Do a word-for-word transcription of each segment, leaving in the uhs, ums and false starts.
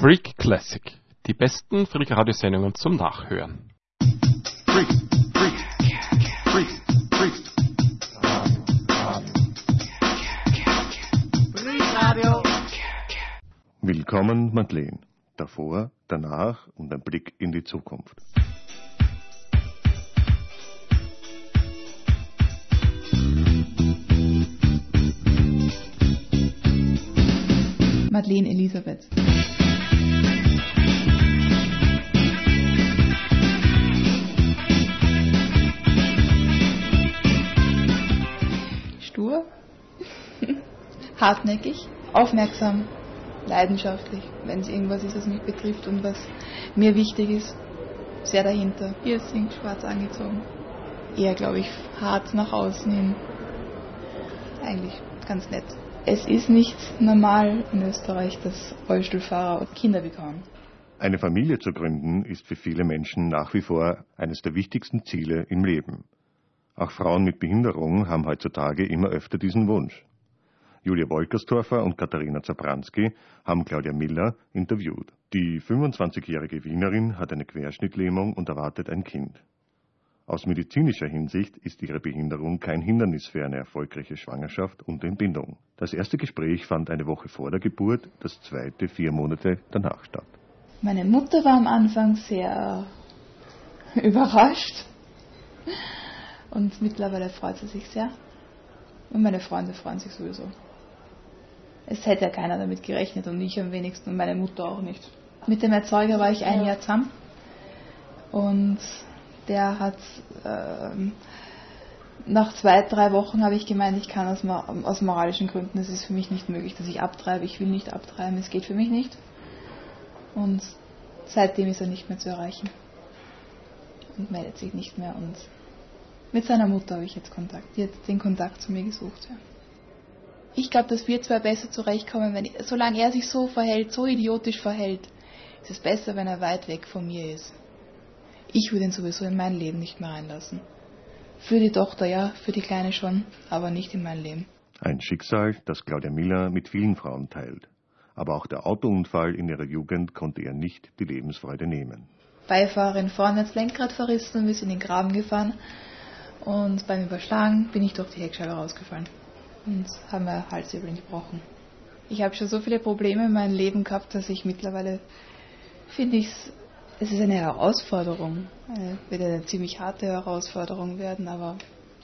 Freak Classic. Die besten Freak-Radiosendungen zum Nachhören. Freak, Freak, Freak, Freak. Freak-Radio. Willkommen, Madeleine. Davor, danach und ein Blick in die Zukunft. Madeleine Elisabeth. Stur, hartnäckig, aufmerksam, leidenschaftlich, wenn es irgendwas ist, was mich betrifft und was mir wichtig ist, sehr dahinter. Hier sind schwarz angezogen. Eher, glaube ich, hart nach außen hin. Eigentlich ganz nett. Es ist nicht normal in Österreich, dass Rollstuhlfahrer Kinder bekommen. Eine Familie zu gründen ist für viele Menschen nach wie vor eines der wichtigsten Ziele im Leben. Auch Frauen mit Behinderung haben heutzutage immer öfter diesen Wunsch. Julia Wolkerstorfer und Katharina Zabranski haben Claudia Miller interviewt. Die fünfundzwanzigjährige Wienerin hat eine Querschnittlähmung und erwartet ein Kind. Aus medizinischer Hinsicht ist ihre Behinderung kein Hindernis für eine erfolgreiche Schwangerschaft und Entbindung. Das erste Gespräch fand eine Woche vor der Geburt, das zweite vier Monate danach statt. Meine Mutter war am Anfang sehr überrascht und mittlerweile freut sie sich sehr. Und meine Freunde freuen sich sowieso. Es hätte ja keiner damit gerechnet und ich am wenigsten und meine Mutter auch nicht. Mit dem Erzeuger war ich ein Jahr zusammen und der hat, äh, nach zwei, drei Wochen habe ich gemeint, ich kann aus, aus moralischen Gründen, es ist für mich nicht möglich, dass ich abtreibe, ich will nicht abtreiben, es geht für mich nicht. Und seitdem ist er nicht mehr zu erreichen und meldet sich nicht mehr und mit seiner Mutter habe ich jetzt Kontakt, die hat den Kontakt zu mir gesucht. Ja. Ich glaube, dass wir zwei besser zurechtkommen, wenn, solange er sich so verhält, so idiotisch verhält, ist es besser, wenn er weit weg von mir ist. Ich würde ihn sowieso in mein Leben nicht mehr reinlassen. Für die Tochter ja, für die Kleine schon, aber nicht in mein Leben. Ein Schicksal, das Claudia Miller mit vielen Frauen teilt. Aber auch der Autounfall in ihrer Jugend konnte ihr nicht die Lebensfreude nehmen. Beifahrerin vorne das Lenkrad verrissen und wir sind in den Graben gefahren. Und beim Überschlagen bin ich durch die Heckscheibe rausgefallen. Und habe mir Halswirbeln gebrochen. Ich habe schon so viele Probleme in meinem Leben gehabt, dass ich mittlerweile, finde ich, es ist eine Herausforderung. Es wird eine ziemlich harte Herausforderung werden, aber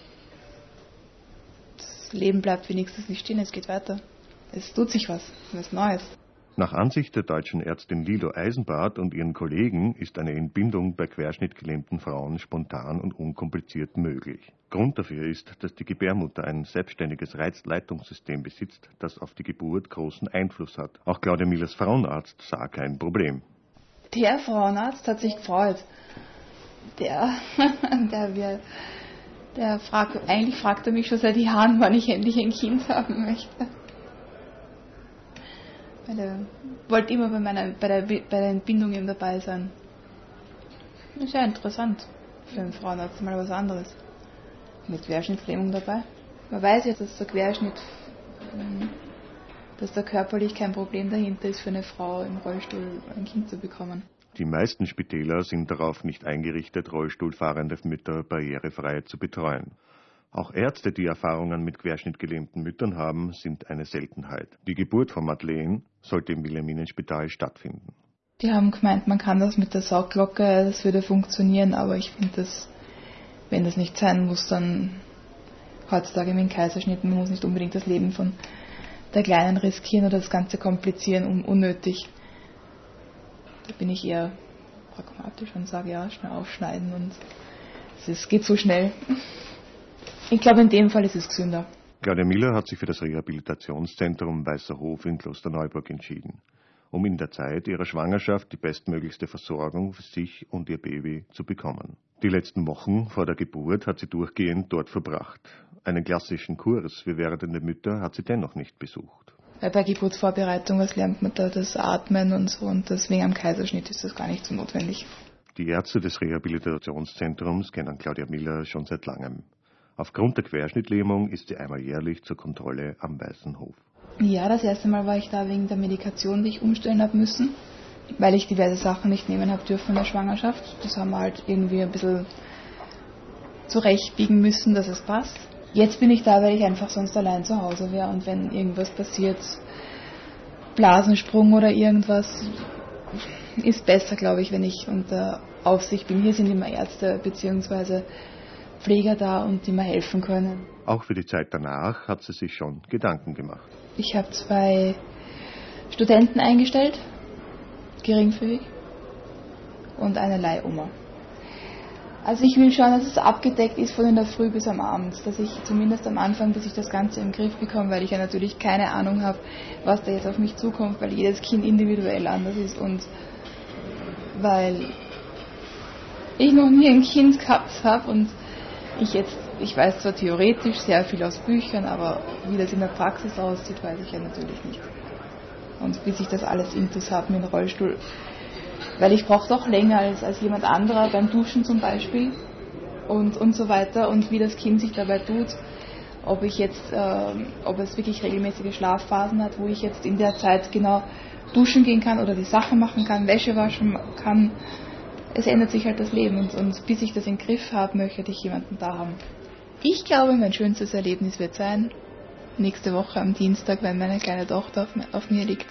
das Leben bleibt wenigstens nicht stehen, es geht weiter. Es tut sich was, was Neues. Nach Ansicht der deutschen Ärztin Lilo Eisenbart und ihren Kollegen ist eine Entbindung bei querschnittgelähmten Frauen spontan und unkompliziert möglich. Grund dafür ist, dass die Gebärmutter ein selbstständiges Reizleitungssystem besitzt, das auf die Geburt großen Einfluss hat. Auch Claudia Millers Frauenarzt sah kein Problem. Der Frauenarzt hat sich gefreut. Der, der, der, der fragt, eigentlich fragt er mich schon seit Jahren, wann ich endlich ein Kind haben möchte. Weil er wollte immer bei, meiner, bei, der, bei der Entbindung eben dabei sein. Das ist ja interessant für einen Frauenarzt, mal was anderes. Mit Querschnittslähmung dabei. Man weiß jetzt, dass der Querschnitt, dass da körperlich kein Problem dahinter ist, für eine Frau im Rollstuhl ein Kind zu bekommen. Die meisten Spitäler sind darauf nicht eingerichtet, rollstuhlfahrende Mütter barrierefrei zu betreuen. Auch Ärzte, die Erfahrungen mit querschnittgelähmten Müttern haben, sind eine Seltenheit. Die Geburt von Madeleine sollte im Wilhelminenspital stattfinden. Die haben gemeint, man kann das mit der Saugglocke, das würde funktionieren, aber ich finde, dass, wenn das nicht sein muss, dann heutzutage mit dem Kaiserschnitt, man muss nicht unbedingt das Leben von der Kleinen riskieren oder das Ganze komplizieren, um unnötig. Da bin ich eher pragmatisch und sage, ja, schnell aufschneiden und es geht so schnell. Ich glaube, in dem Fall ist es gesünder. Claudia Miller hat sich für das Rehabilitationszentrum Weißer Hof in Klosterneuburg entschieden, um in der Zeit ihrer Schwangerschaft die bestmöglichste Versorgung für sich und ihr Baby zu bekommen. Die letzten Wochen vor der Geburt hat sie durchgehend dort verbracht. Einen klassischen Kurs für werdende Mütter hat sie dennoch nicht besucht. Bei der Geburtsvorbereitung, was lernt man da, das Atmen und so, und deswegen am Kaiserschnitt ist das gar nicht so notwendig. Die Ärzte des Rehabilitationszentrums kennen Claudia Miller schon seit langem. Aufgrund der Querschnittlähmung ist sie einmal jährlich zur Kontrolle am Weißen Hof. Ja, das erste Mal war ich da wegen der Medikation, die ich umstellen habe müssen. weil ich diverse Sachen nicht nehmen habe dürfen in der Schwangerschaft. Das haben wir halt irgendwie ein bisschen zurechtbiegen müssen, dass es passt. Jetzt bin ich da, weil ich einfach sonst allein zu Hause wäre und wenn irgendwas passiert, Blasensprung oder irgendwas, ist besser, glaube ich, wenn ich unter Aufsicht bin. Hier sind immer Ärzte bzw. Pfleger da und die mir helfen können. Auch für die Zeit danach hat sie sich schon Gedanken gemacht. Ich habe zwei Studenten eingestellt, geringfügig, und eine Leihoma. Also ich will schauen, dass es abgedeckt ist von in der Früh bis am Abend, dass ich zumindest am Anfang, bis ich das Ganze im Griff bekomme, weil ich ja natürlich keine Ahnung habe, was da jetzt auf mich zukommt, weil jedes Kind individuell anders ist und weil ich noch nie ein Kind gehabt habe und ich jetzt, ich weiß zwar theoretisch sehr viel aus Büchern, aber wie das in der Praxis aussieht, weiß ich ja natürlich nicht. Und bis ich das alles intus habe mit dem Rollstuhl, weil ich brauche doch länger als, als jemand anderer beim Duschen zum Beispiel und, und so weiter und wie das Kind sich dabei tut, ob ich jetzt, äh, ob es wirklich regelmäßige Schlafphasen hat, wo ich jetzt in der Zeit genau duschen gehen kann oder die Sachen machen kann, Wäsche waschen kann. Es ändert sich halt das Leben und, und bis ich das im Griff habe, möchte ich jemanden da haben. Ich glaube, mein schönstes Erlebnis wird sein, nächste Woche am Dienstag, wenn meine kleine Tochter auf, auf mir liegt.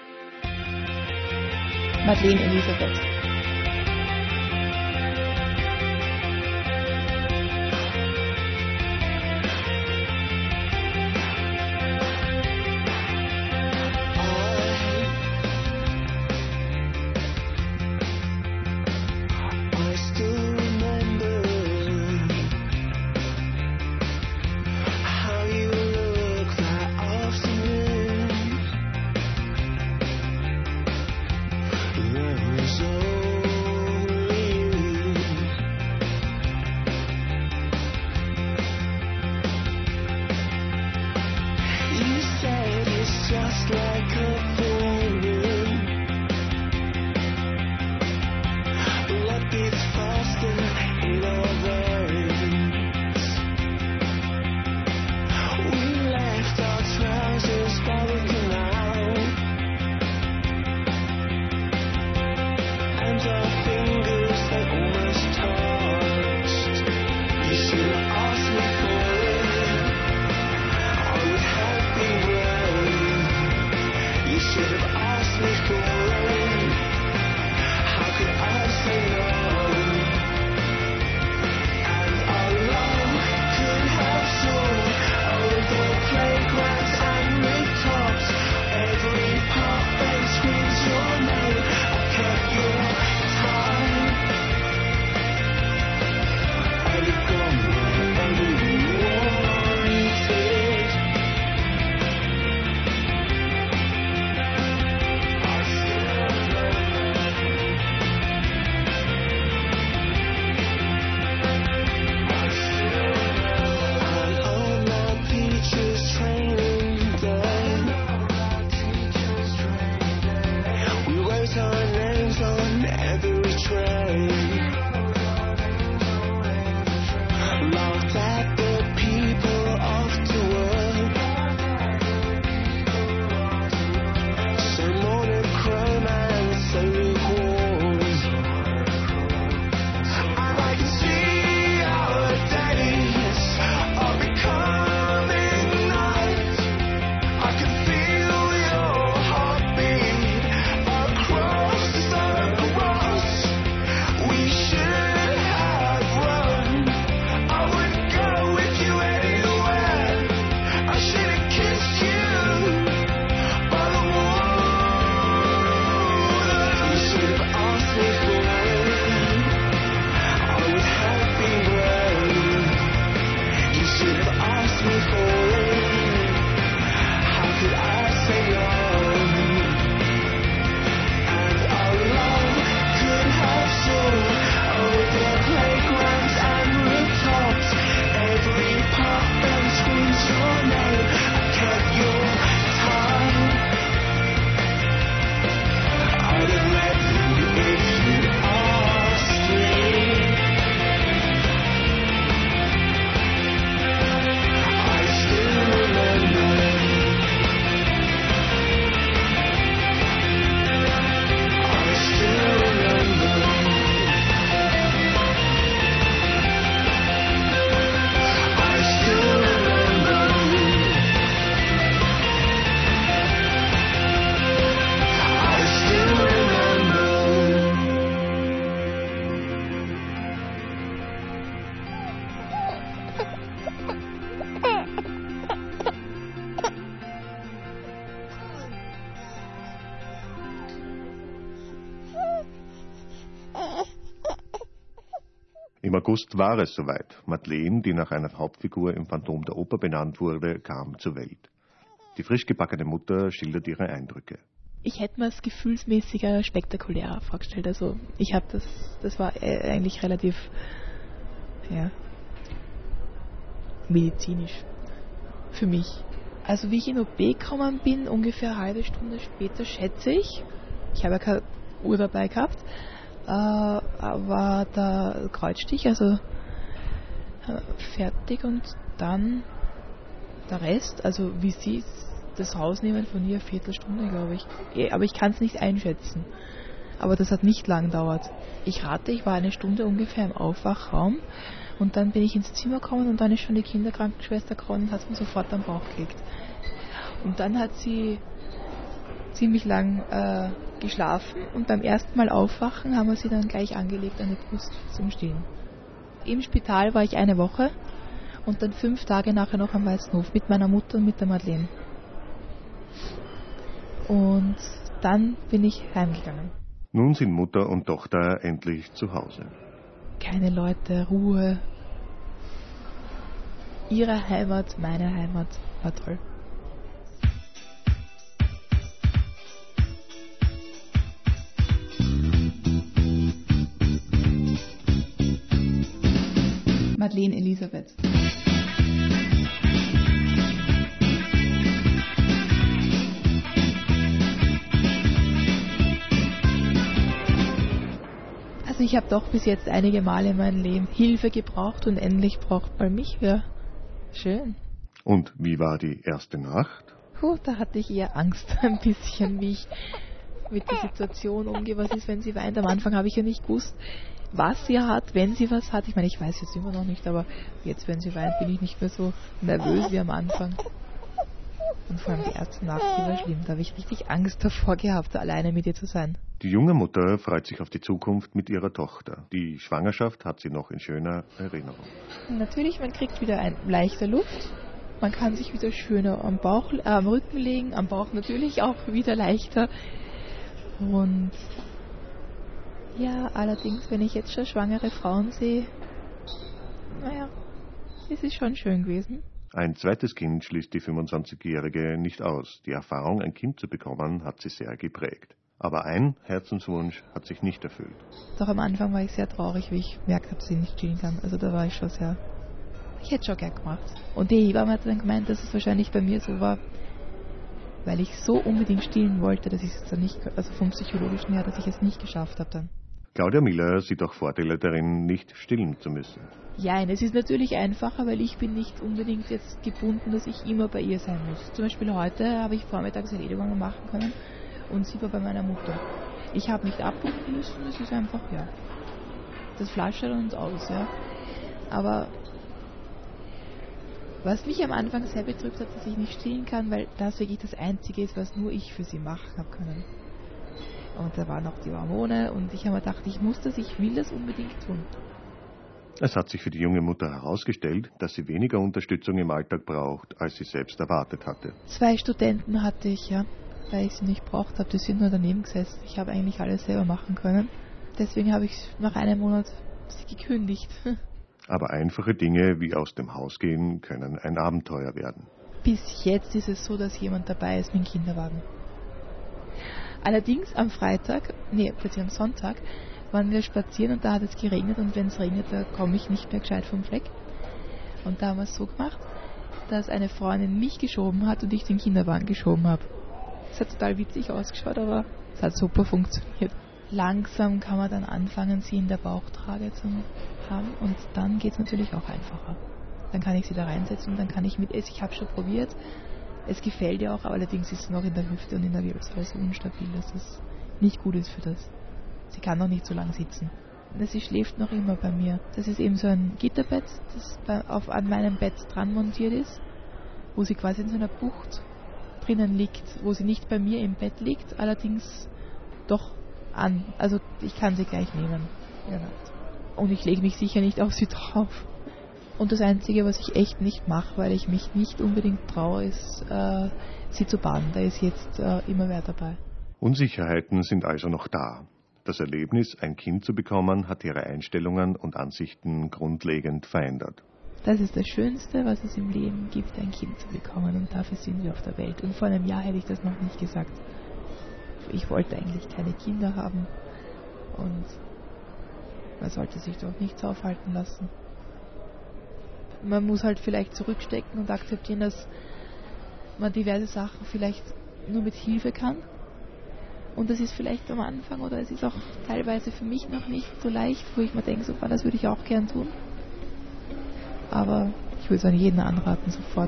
Madeleine Elisabeth. So Im August war es soweit. Madeleine, die nach einer Hauptfigur im Phantom der Oper benannt wurde, kam zur Welt. Die frisch gebackene Mutter schildert ihre Eindrücke. Ich hätte mir es gefühlsmäßiger, spektakulärer vorgestellt. Also ich habe das, das war eigentlich relativ, ja, medizinisch für mich. Also wie ich in O P gekommen bin, ungefähr eine halbe Stunde später, schätze ich, ich habe ja keine Uhr dabei gehabt, äh, war der Kreuzstich, also äh, fertig und dann der Rest, also wie sie das rausnehmen von ihr, eine Viertelstunde, glaube ich. Aber ich kann es nicht einschätzen. Aber das hat nicht lang gedauert. Ich rate, ich war eine Stunde ungefähr im Aufwachraum und dann bin ich ins Zimmer gekommen und dann ist schon die Kinderkrankenschwester gekommen und hat mir sofort am Bauch gelegt. Und dann hat sie ziemlich lang äh, geschlafen und beim ersten Mal aufwachen haben wir sie dann gleich angelegt an die Brust zum Stillen. Im Spital war ich eine Woche und dann fünf Tage nachher noch am Weißenhof mit meiner Mutter und mit der Madeleine. Und dann bin ich heimgegangen. Nun sind Mutter und Tochter endlich zu Hause. Keine Leute, Ruhe. Ihre Heimat, meine Heimat, war toll. Madeleine Elisabeth. Also ich habe doch bis jetzt einige Male in meinem Leben Hilfe gebraucht und endlich braucht man mich. Ja, schön. Und wie war die erste Nacht? Puh, da hatte ich eher Angst ein bisschen, wie ich mit der Situation umgehe. Was ist, wenn sie weint? Am Anfang habe ich ja nicht gewusst, was sie hat, wenn sie was hat. Ich meine, ich weiß jetzt immer noch nicht, aber jetzt, wenn sie weint, bin ich nicht mehr so nervös wie am Anfang. Und vor allem die erste Nacht, die war schlimm. Da habe ich richtig Angst davor gehabt, alleine mit ihr zu sein. Die junge Mutter freut sich auf die Zukunft mit ihrer Tochter. Die Schwangerschaft hat sie noch in schöner Erinnerung. Natürlich, man kriegt wieder ein leichter Luft. Man kann sich wieder schöner am Bauch, äh, am Rücken legen, am Bauch natürlich auch wieder leichter. Und ja, allerdings, wenn ich jetzt schon schwangere Frauen sehe, naja, es ist schon schön gewesen. Ein zweites Kind schließt die fünfundzwanzigjährige nicht aus. Die Erfahrung, ein Kind zu bekommen, hat sie sehr geprägt. Aber ein Herzenswunsch hat sich nicht erfüllt. Doch am Anfang war ich sehr traurig, wie ich gemerkt habe, dass sie nicht stillen kann. Also da war ich schon sehr... Ich hätte schon gern gemacht. Und die Hebamme hat dann gemeint, dass es wahrscheinlich bei mir so war, weil ich so unbedingt stillen wollte, dass ich es dann nicht, also vom Psychologischen her, dass ich es nicht geschafft habe dann. Claudia Miller sieht auch Vorteile darin, nicht stillen zu müssen. Ja, es ist natürlich einfacher, weil ich bin nicht unbedingt jetzt gebunden, dass ich immer bei ihr sein muss. Zum Beispiel heute habe ich vormittags Erledigungen machen können und sie war bei meiner Mutter. Ich habe nicht abrufen müssen, es ist einfach, ja, das flaschert uns aus, ja. Aber was mich am Anfang sehr betrübt hat, dass ich nicht stillen kann, weil das wirklich das Einzige ist, was nur ich für sie machen habe können. Und da waren noch die Hormone und ich habe mir gedacht, ich muss das, ich will das unbedingt tun. Es hat sich für die junge Mutter herausgestellt, dass sie weniger Unterstützung im Alltag braucht, als sie selbst erwartet hatte. Zwei Studenten hatte ich, ja, weil ich sie nicht braucht habe. Die sind nur daneben gesessen. Ich habe eigentlich alles selber machen können. Deswegen habe ich nach einem Monat sie gekündigt. Aber einfache Dinge wie aus dem Haus gehen können ein Abenteuer werden. Bis jetzt ist es so, dass jemand dabei ist mit dem Kinderwagen. Allerdings am Freitag, nee, plötzlich am Sonntag, waren wir spazieren und da hat es geregnet und wenn es regnet, da komme ich nicht mehr gescheit vom Fleck. Und da haben wir es so gemacht, dass eine Freundin mich geschoben hat und ich den Kinderwagen geschoben habe. Es hat total witzig ausgeschaut, aber es hat super funktioniert. Langsam kann man dann anfangen, sie in der Bauchtrage zu haben und dann geht es natürlich auch einfacher. Dann kann ich sie da reinsetzen und dann kann ich mit es. Ich habe schon probiert, es gefällt ihr auch, aber allerdings ist es noch in der Hüfte und in der Wirbelsäule so instabil, dass es nicht gut ist für das. Sie kann noch nicht so lange sitzen. Sie schläft noch immer bei mir. Das ist eben so ein Gitterbett, das bei, auf, an meinem Bett dran montiert ist, wo sie quasi in so einer Bucht drinnen liegt, wo sie nicht bei mir im Bett liegt, allerdings doch an. Also ich kann sie gleich nehmen. Und ich lege mich sicher nicht auf sie drauf. Und das Einzige, was ich echt nicht mache, weil ich mich nicht unbedingt traue, ist, äh, sie zu baden. Da ist jetzt äh, immer wer dabei. Unsicherheiten sind also noch da. Das Erlebnis, ein Kind zu bekommen, hat ihre Einstellungen und Ansichten grundlegend verändert. Das ist das Schönste, was es im Leben gibt, ein Kind zu bekommen, und dafür sind wir auf der Welt. Und vor einem Jahr hätte ich das noch nicht gesagt. Ich wollte eigentlich keine Kinder haben und man sollte sich doch nichts aufhalten lassen. Man muss halt vielleicht zurückstecken und akzeptieren, dass man diverse Sachen vielleicht nur mit Hilfe kann. Und das ist vielleicht am Anfang oder es ist auch teilweise für mich noch nicht so leicht, wo ich mir denke, so, das würde ich auch gern tun. Aber ich würde es an jeden anraten, sofort.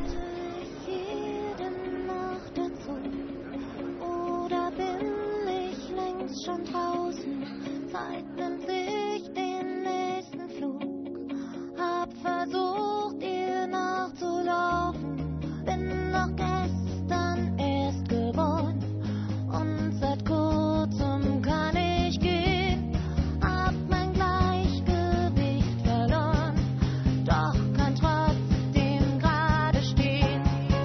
Oder bin ich längst schon draußen? Zeit nimmt sich den nächsten Flug. Hab versucht, ihr nachzulaufen. Bin noch gestern erst geworden. Und seit kurzem kann ich gehen. Hab mein Gleichgewicht verloren. Doch kann trotzdem gerade stehen.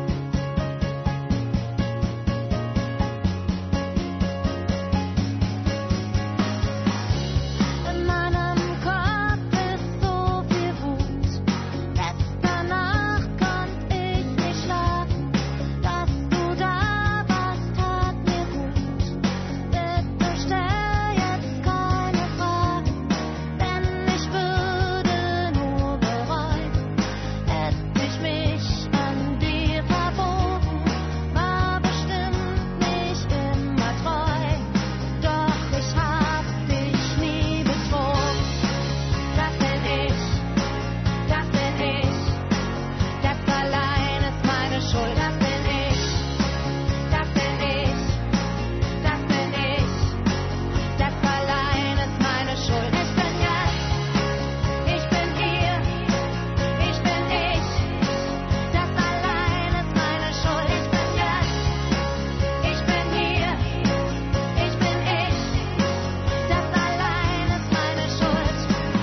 In meinem Kopf ist so viel Wut. Letzte Nacht konnte ich nicht schlafen. Dass du da warst, tat mir gut. Bitte stell jetzt keine Fragen, denn ich würde nur bereuen, hätte ich mich an dir verbogen. War bestimmt nicht immer treu, doch ich hab dich nie betrogen. Das bin ich, das bin ich, das allein ist meine Schuld. Das bin ich, das bin ich, das bin ich, das allein ist meine Schuld. Ich bin jetzt, ich bin hier, ich bin ich, das allein ist meine Schuld. Ich bin jetzt, ich bin hier, ich bin ich, das allein ist meine Schuld.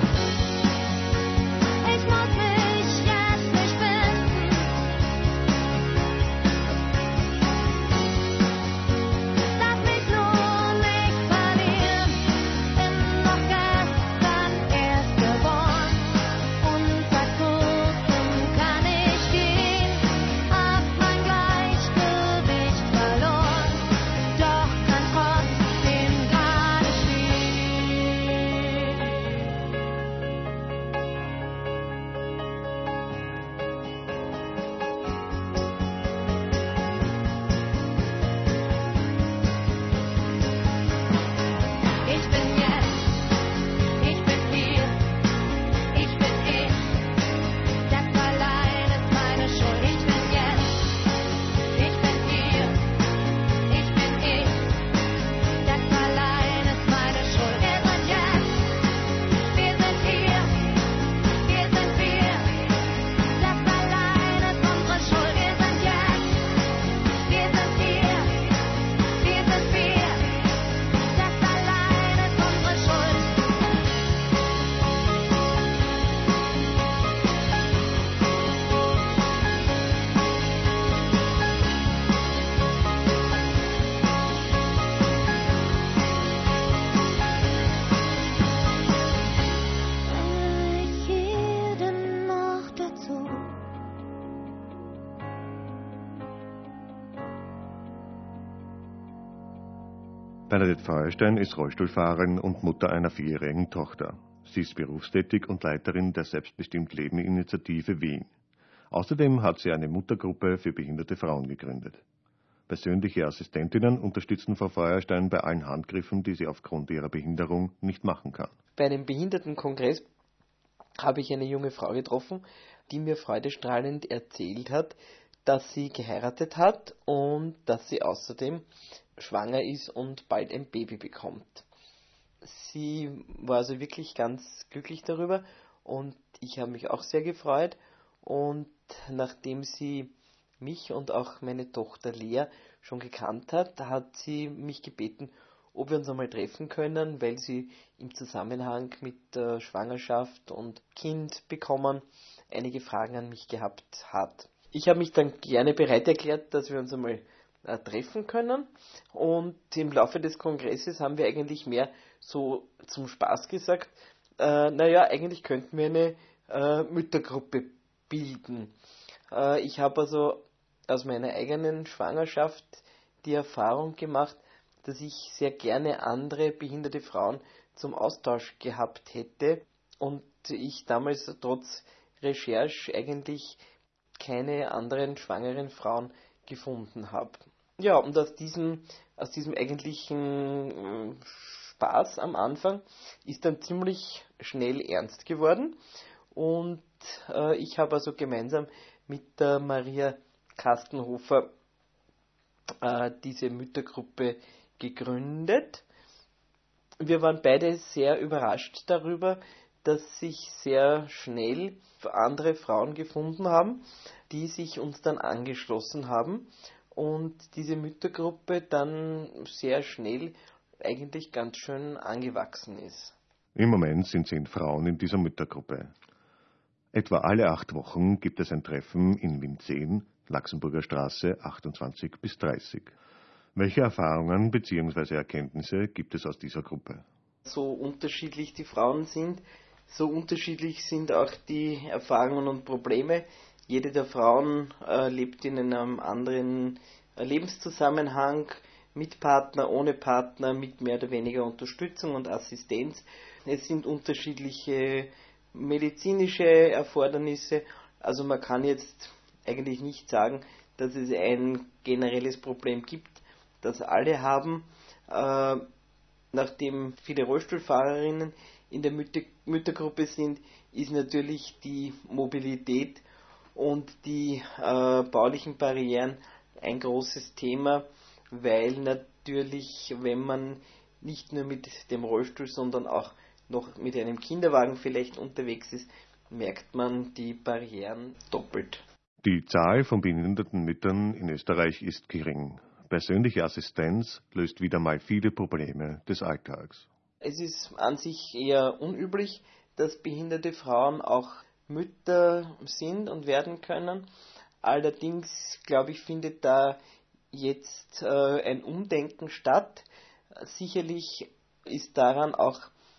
Ich muss mich jetzt nicht finden. Lass mich nur nicht verlieren. Bin noch gestern erst geboren. Und seit kurzem kann ich gehen. Hab mein Gleichgewicht verloren. Doch kann trotzdem gerade stehen. Ich bin jetzt, ich bin hier, ich bin ich, das allein ist meine Schuld. Ich bin jetzt, ich bin hier, ich bin ich, das allein ist meine Schuld. Wir sind jetzt, wir sind hier, wir sind wir, das allein ist unsere Schuld. Wir sind jetzt, wir sind hier, wir sind wir, das allein ist unsere Schuld. Ich hier denn noch dazu? Bernadette Feuerstein ist Rollstuhlfahrerin und Mutter einer vierjährigen Tochter. Sie ist berufstätig und Leiterin der Selbstbestimmt-Leben-Initiative Wien. Außerdem hat sie eine Muttergruppe für behinderte Frauen gegründet. Persönliche Assistentinnen unterstützen Frau Feuerstein bei allen Handgriffen, die sie aufgrund ihrer Behinderung nicht machen kann. Bei einem Behindertenkongress habe ich eine junge Frau getroffen, die mir freudestrahlend erzählt hat, dass sie geheiratet hat und dass sie außerdem schwanger ist und bald ein Baby bekommt. Sie war also wirklich ganz glücklich darüber und ich habe mich auch sehr gefreut. Und nachdem sie mich und auch meine Tochter Lea schon gekannt hat, hat sie mich gebeten, ob wir uns einmal treffen können, weil sie im Zusammenhang mit der Schwangerschaft und Kind bekommen einige Fragen an mich gehabt hat. Ich habe mich dann gerne bereit erklärt, dass wir uns einmal äh, treffen können. Und im Laufe des Kongresses haben wir eigentlich mehr so zum Spaß gesagt, äh, naja, eigentlich könnten wir eine äh, Müttergruppe bilden. Äh, ich habe also aus meiner eigenen Schwangerschaft die Erfahrung gemacht, dass ich sehr gerne andere behinderte Frauen zum Austausch gehabt hätte und ich damals trotz Recherche eigentlich keine anderen schwangeren Frauen gefunden habe. Ja, und aus diesem, aus diesem eigentlichen Spaß am Anfang ist dann ziemlich schnell ernst geworden und äh, ich habe also gemeinsam mit der Maria Kastenhofer äh, diese Müttergruppe gegründet. Wir waren beide sehr überrascht darüber, dass sich sehr schnell andere Frauen gefunden haben, die sich uns dann angeschlossen haben und diese Müttergruppe dann sehr schnell eigentlich ganz schön angewachsen ist. Im Moment sind zehn Frauen in dieser Müttergruppe. Etwa alle acht Wochen gibt es ein Treffen in Wien zehn, Laxenburger Straße achtundzwanzig bis dreißig. Welche Erfahrungen bzw. Erkenntnisse gibt es aus dieser Gruppe? So unterschiedlich die Frauen sind, so unterschiedlich sind auch die Erfahrungen und Probleme. Jede der Frauen äh, lebt in einem anderen äh, Lebenszusammenhang, mit Partner, ohne Partner, mit mehr oder weniger Unterstützung und Assistenz. Es sind unterschiedliche medizinische Erfordernisse. Also man kann jetzt eigentlich nicht sagen, dass es ein generelles Problem gibt, das alle haben. Äh, nachdem viele Rollstuhlfahrerinnen in der Mütter- Müttergruppe sind, ist natürlich die Mobilität und die äh, baulichen Barrieren ein großes Thema, weil natürlich, wenn man nicht nur mit dem Rollstuhl, sondern auch noch mit einem Kinderwagen vielleicht unterwegs ist, merkt man die Barrieren doppelt. Die Zahl von behinderten Müttern in Österreich ist gering. Persönliche Assistenz löst wieder mal viele Probleme des Alltags. Es ist an sich eher unüblich, dass behinderte Frauen auch Mütter sind und werden können. Allerdings, glaube ich, findet da jetzt äh, ein Umdenken statt. Sicherlich ist daran auch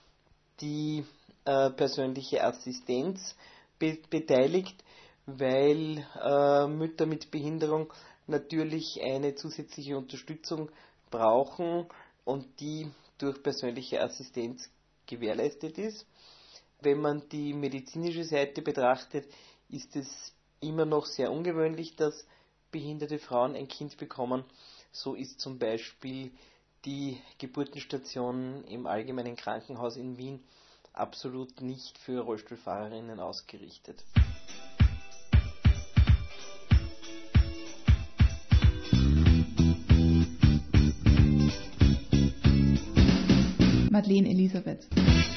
die äh, persönliche Assistenz be- beteiligt, weil äh, Mütter mit Behinderung natürlich eine zusätzliche Unterstützung brauchen und die durch persönliche Assistenz gewährleistet ist. Wenn man die medizinische Seite betrachtet, ist es immer noch sehr ungewöhnlich, dass behinderte Frauen ein Kind bekommen. So ist zum Beispiel die Geburtenstation im Allgemeinen Krankenhaus in Wien absolut nicht für Rollstuhlfahrerinnen ausgerichtet. Madeleine Elisabeth.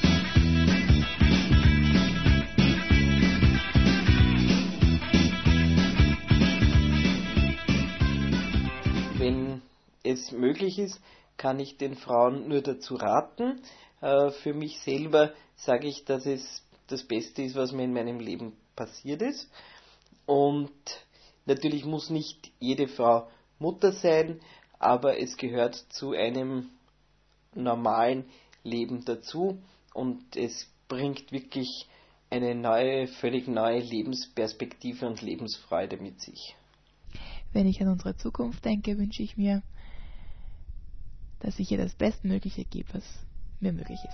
Wenn es möglich ist, kann ich den Frauen nur dazu raten. Äh, für mich selber sage ich, dass es das Beste ist, was mir in meinem Leben passiert ist. Und natürlich muss nicht jede Frau Mutter sein, aber es gehört zu einem normalen Leben dazu und es bringt wirklich eine neue, völlig neue Lebensperspektive und Lebensfreude mit sich. Wenn ich an unsere Zukunft denke, wünsche ich mir, dass ich ihr das Bestmögliche gebe, was mir möglich ist.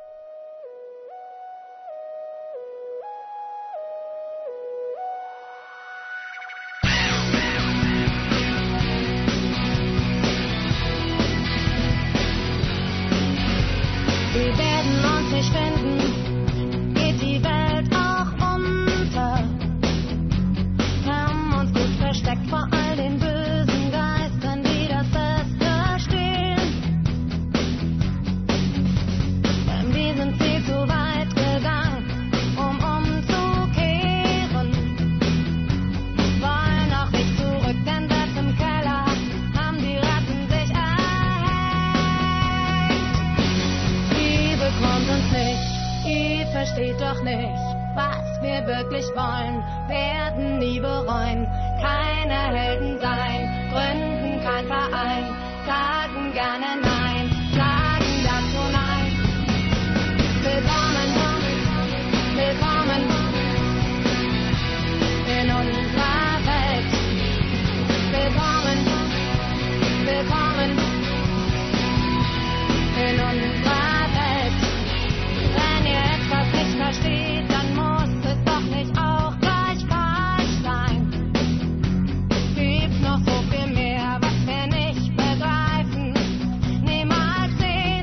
Wir werden uns nicht finden, geht die Welt auch unter. Haben uns gut versteckt vor all den bösen Geistern, die das Beste stehlen. Denn wir sind viel zu weit gegangen, um umzukehren. Wollen auch nicht zurück, denn dort im Keller haben die Ratten sich erhängt. Liebe kommt uns nicht, ihr versteht doch nicht, was wir wirklich wollen, werden nie bereuen, keine Helden sein, gründen kein Verein, sagen gerne Nein, sagen dazu Nein. Willkommen, willkommen in unserer Welt. Willkommen, willkommen in unserer Welt. Wenn ihr etwas nicht versteht, dann muss es doch nicht auch gleich falsch sein. Gibt noch so viel mehr, was wir nicht begreifen, niemals sehen.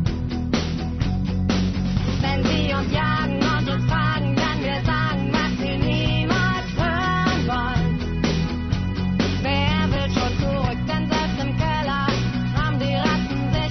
Wenn sie uns jagen und uns fragen, dann wir sagen, was sie niemals hören wollen. Wer will schon zurück, denn selbst im Keller haben die Ratten sich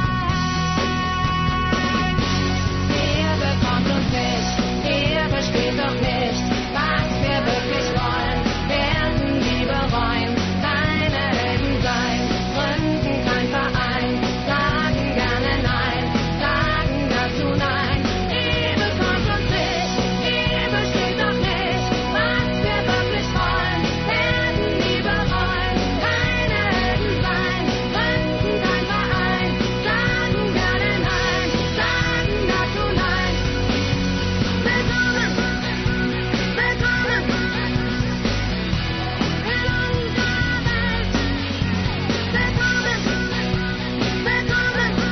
erhängt. Ihr bekommt uns nicht, ihr versteht doch nicht, was wir wirklich wollen, werden nie bereuen, keine Helden sein, gründen kein Verein, sagen gerne Nein, sagen dazu Nein. Ihr bekommt uns nicht, ihr versteht doch nicht, was wir wirklich wollen, werden nie bereuen, keine Helden sein, gründen kein Verein, sagen gerne Nein, sagen dazu Nein. Willkommen, willkommen in unserer Welt. Willkommen, willkommen in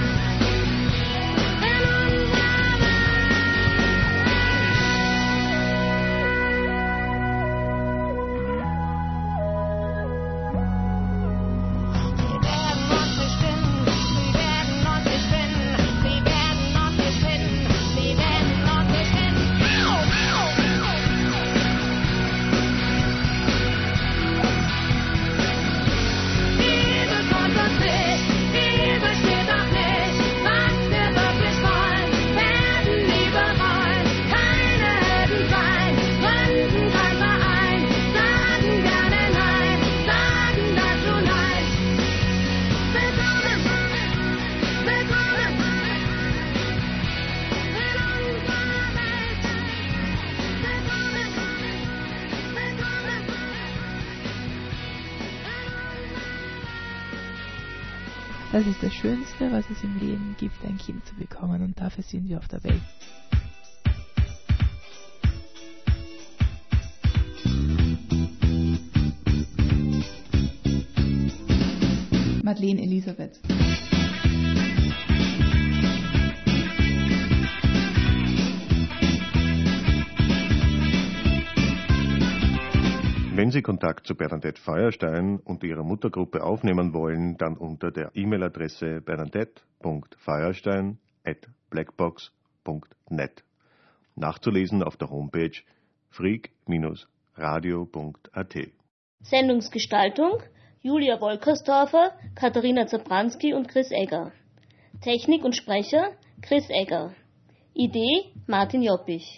unserer Welt. Sie werden uns nicht finden, sie werden uns nicht finden, sie werden uns nicht finden, sie werden uns nicht finden. Ihr bekommt uns nicht, ihr versteht doch nicht, was wir wirklich wollen, werden nie bereuen, keine Helden sein, gründen kein Verein, sagen gerne Nein, sagen dazu Nein. Willkommen, willkommen in unserer Welt. Willkommen, willkommen. Das ist das Schönste, was es im Leben gibt, ein Kind zu bekommen, und dafür sind wir auf der Welt. Madeleine Elisabeth. Wenn Sie Kontakt zu Bernadette Feuerstein und ihrer Muttergruppe aufnehmen wollen, dann unter der E-Mail-Adresse bernadette punkt feuerstein at blackbox punkt net. Nachzulesen auf der Homepage freak Bindestrich radio punkt a t. Sendungsgestaltung Julia Wolkersdorfer, Katharina Zabranski und Chris Egger. Technik und Sprecher Chris Egger. Idee Martin Joppich.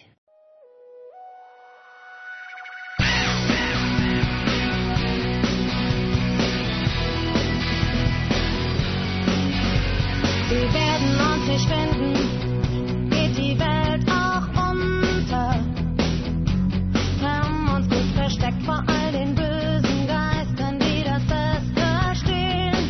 Sie werden uns nicht finden, geht die Welt auch unter. Haben uns gut versteckt vor all den bösen Geistern, die das Beste stehlen.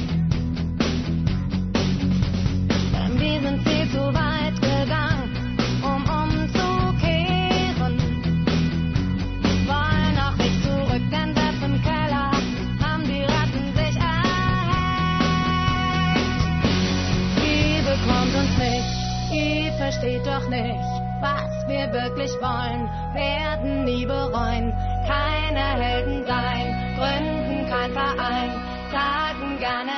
Denn wir sind viel zu weit gegangen, um umzukehren. Wollen auch nicht zurück, denn selbst im Keller haben die Ratten sich erhängt. Ihr bekommt uns nicht, ihr versteht doch nicht, was wir wirklich wollen, werden nie bereuen, keine Helden sein, gründen kein Verein, sagen gerne